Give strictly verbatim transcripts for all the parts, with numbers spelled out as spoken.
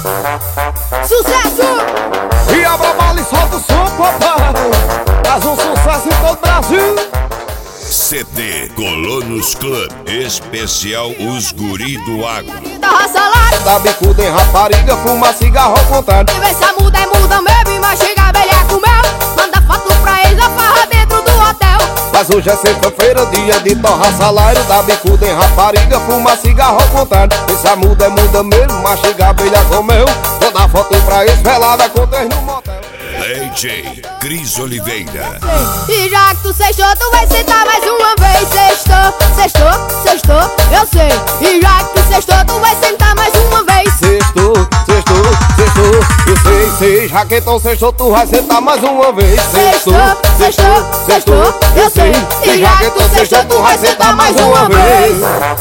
Sucesso! E abra a bala e solta o som, papai. Faz um sucesso em todo o Brasil. C D Colonos Club, especial Os Guri do Agro. Dá salário, Dá bicuda em rapariga, fuma cigarro ao contrário. e vê se a muda é muda mesmo e mastiga a abelha com mel. Manda foto pra eles da farra dentro do hotel. Mas hoje é sexta-feira, dia de torrar salário. Dá bicuda em rapariga, fuma cigarro ao contrário. Essa muda é muda mesmo, mastiga a abelha com mel. Vou dar foto pra eles, pelada com três no motel. D J Cris Oliveira. E já que tu sextou, tu vai sentar mais uma vez. Sextou, sextou, sextou, eu sei. E já que tu sextou, tu vai sentar mais uma vez. Sextou, sextou, sextou, eu sei, sei. Raquetão sextou, tu vai sentar mais uma vez. Sextou, sextou, sextou, eu sei. E raquetão sextou, tu vai sentar mais uma vez.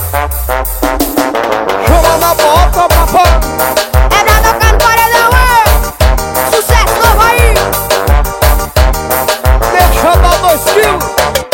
Chama na boca, papai. É pra tocar no paredão, é. Sucesso novo aí. Deixa dar dois quilos.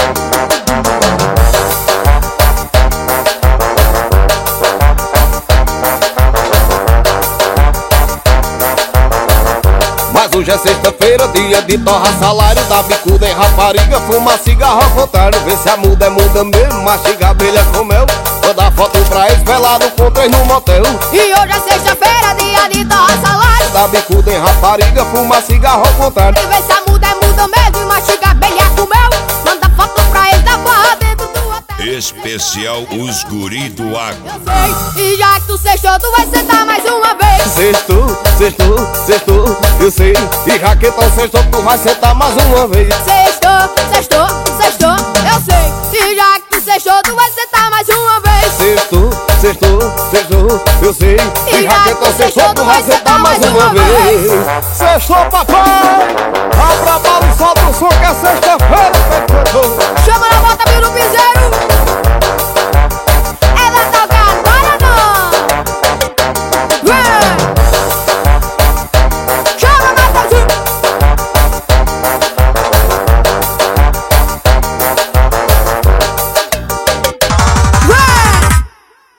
Mas hoje é sexta-feira, dia de torrar salário. Dá bicuda em rapariga, fuma cigarro ao contrário. Vê se a muda é muda mesmo, mastiga a abelha com mel. Vou dar foto pra eles, pelado com três no motel. E hoje é sexta-feira, dia de torrar salário. Dá bicuda em rapariga, fuma cigarro ao contrário. E vê se a muda é muda mesmo e mastiga a abelha com mel. Manda foto pra eles da farra dentro do hotel. Especial Os Guri do Agro. Eu sei. E já que tu sextou, tu vai sentar mais uma vez. Sextou, sextou, sextou, eu sei. E raquetão sextou, tu vai sentar mais uma vez. Sextou, sextou, sextou, eu sei. E já que tu sextou, tu vai sentar mais uma vez. Sextou, sextou, sextou, eu sei. E raquetão sextou, tu vai sentar mais uma vez. Sextou, papai. Abra a bala e solta o som que é sexta-feira, feito.